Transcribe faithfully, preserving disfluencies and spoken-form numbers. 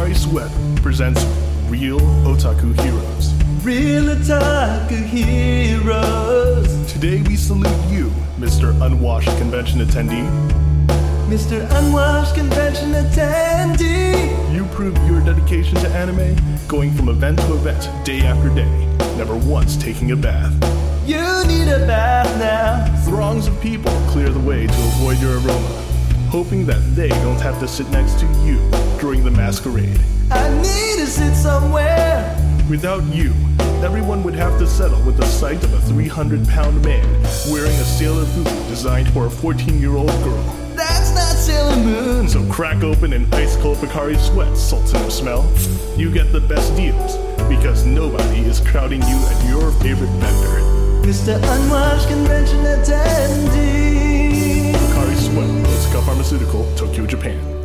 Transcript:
Pocari Sweat presents Real Otaku Heroes. Real Otaku Heroes. Today we salute you, Mister Unwashed Convention Attendee. Mister Unwashed Convention Attendee. You prove your dedication to anime, going from event to event, day after day, never once taking a bath. You need a bath now. Throngs of people clear the way to avoid your aroma, hoping that they don't have to sit next to you during the masquerade. I need to sit somewhere. Without you, everyone would have to settle with the sight of a three hundred pound man wearing a Sailor Moon designed for a fourteen year old girl. That's not Sailor Moon. So crack open an ice cold Pocari Sweat, Sultan of Smell. You get the best deals, because nobody is crowding you at your favorite vendor. Mister Unwashed Convention Attendee. Pocari Sweat, Otsuka Pharmaceutical, Tokyo, Japan.